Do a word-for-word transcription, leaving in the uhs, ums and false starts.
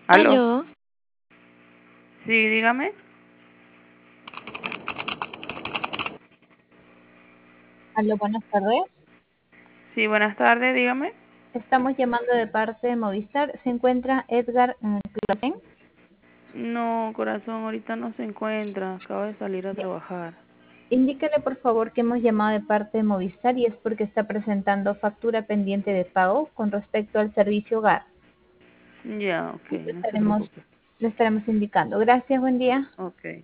¿Aló? Aló, Sí, dígame. Aló, buenas tardes. Sí, buenas tardes, dígame. Estamos llamando de parte de Movistar. ¿Se encuentra Edgar eh, Clasen? No, corazón, ahorita no se encuentra. Acaba de salir a trabajar. Indíquele por favor que hemos llamado de parte de Movistar y es porque está presentando factura pendiente de pago con respecto al servicio hogar. Ya, ok, Le no se estaremos, preocupe. le estaremos indicando. Gracias, buen día. Ok.